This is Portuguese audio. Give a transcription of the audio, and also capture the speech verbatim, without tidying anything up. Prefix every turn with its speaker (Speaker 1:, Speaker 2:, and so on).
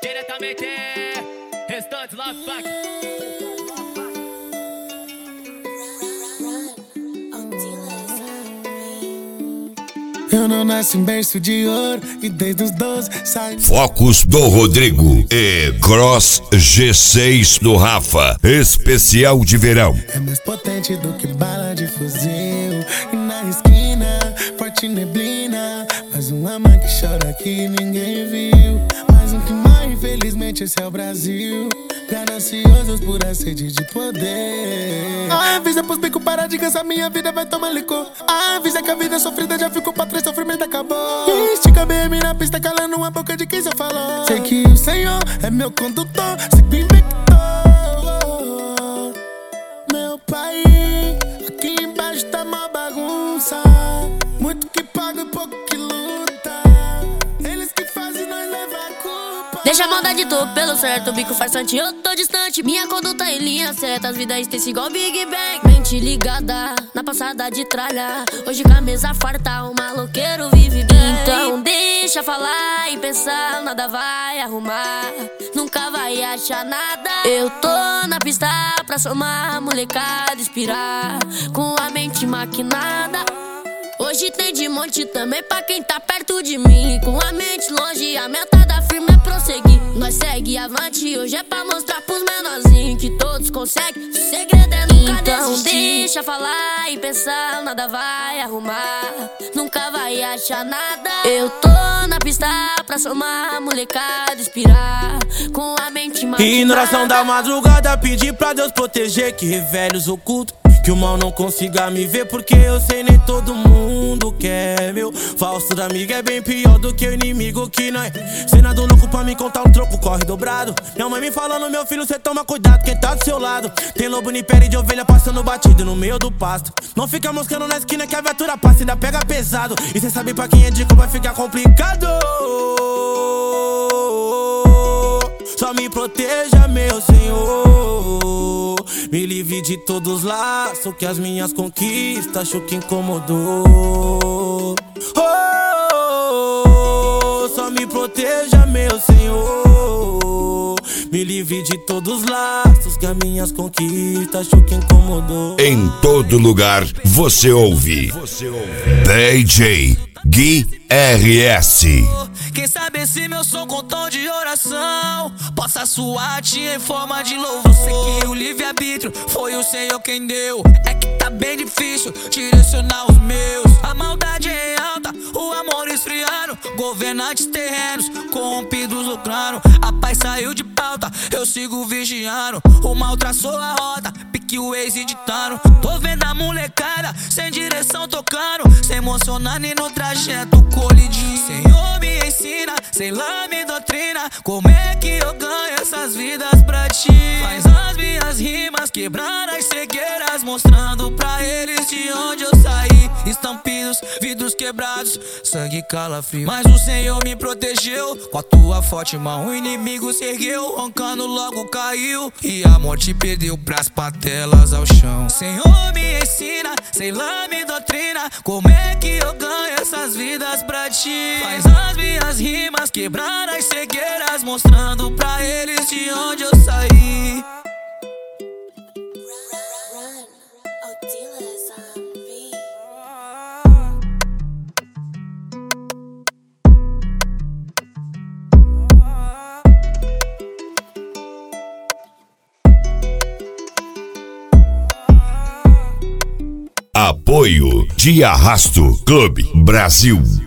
Speaker 1: Diretamente, Restante Love Pack.
Speaker 2: Eu não nasci em berço de ouro e desde os doze saí.
Speaker 3: Focus do Rodrigo e Cross G seis do Rafa, especial de verão.
Speaker 2: É mais potente do que bala de fuzil. E na esquina, forte neblina. Mais um ama que chora que ninguém viu. Mais um que morre, infelizmente esse é o Brasil. Gananciosos por a sede de poder. Avisa pros bicos parar de cansar, minha vida vai tomar licor. Avisa que a vida é sofrida, já ficou pra trás, sofrimento acabou. Estica B M na pista, calando a boca de quem só falou. Sei que o Senhor é meu condutor, sigo invicto. Meu pai, aqui embaixo tá uma bagunça. Muito que paga e pouco que luta. Eles que fazem, nós leva a culpa.
Speaker 4: Deixa a maldade tô pelo certo, bico farsante, eu tô distante. Minha conduta em linha certa, as vidas extensas igual Big Bang. Mente ligada, na passada de tralha. Hoje com a mesa farta, o maloqueiro vive bem. Então deixa falar e pensar, nada vai arrumar. Nunca vai achar nada. Eu tô na pista pra somar, molecada inspirar. Com a mente maquinada. Hoje tem de monte também pra quem tá perto de mim. Com a mente longe, a meta da firma é prosseguir. Nós segue avante, hoje é pra mostrar pros menorzinhos que todos conseguem, o segredo é nunca então desistir. Deixa falar e pensar, nada vai arrumar. Nunca vai achar nada. Eu tô na pista pra somar, molecada inspirar. Com a mente maquinada.
Speaker 5: E na oração da madrugada pedir pra Deus proteger, que revele os ocultos, que o mal não consiga me ver, porque eu sei nem todo mundo quer meu. Falso da amiga é bem pior do que o inimigo que nós. Senado louco pra me contar um troco, corre dobrado. Minha mãe me falando, meu filho, cê toma cuidado, quem tá do seu lado. Tem lobo em pele de ovelha passando batido no meio do pasto. Não fica moscando na esquina que a viatura passa e ainda pega pesado. E cê sabe pra quem é dico vai ficar complicado. Só me proteja, meu Senhor. Me livre de todos os laços, que as minhas conquistas achou que incomodou. Oh, só me proteja, meu Senhor. Me livre de todos os laços, que as minhas conquistas achou que incomodou.
Speaker 3: Em todo lugar você ouve, você ouve. D J Gui R S.
Speaker 6: Quem sabe se meu som com tom de oração possa suar-te em forma de louvor. Sei que o livre-arbítrio foi o Senhor quem deu. É que tá bem difícil direcionar os meus. A maldade é alta, o amor esfriando. Governantes terrenos, corrompidos lucrando. A paz saiu de pauta, eu sigo vigiando. O mal traçou a rota, pique o ex editando. Tô vendo a molecada sem direção tocando, se emocionando e no trajeto colidindo. Senhor me ensina, sei lá me doutrina, como é que eu ganho essas vidas pra ti. Faz as minhas rimas quebrar as cegueiras, mostrando pra eles de onde eu saí. Estampidos, vidros quebrados, sangue calafrio. Mas o Senhor me protegeu, com a tua forte mão o inimigo se ergueu. Roncando logo caiu, e a morte perdeu pras patelas ao chão. Senhor me ensina, sei lá me doutrina, como é que eu ganho essas vidas pra ti. Faz as minhas rimas quebrar as cegueiras, mostrando pra eles de onde eu saí.
Speaker 3: Apoio de Arrasto Clube Brasil.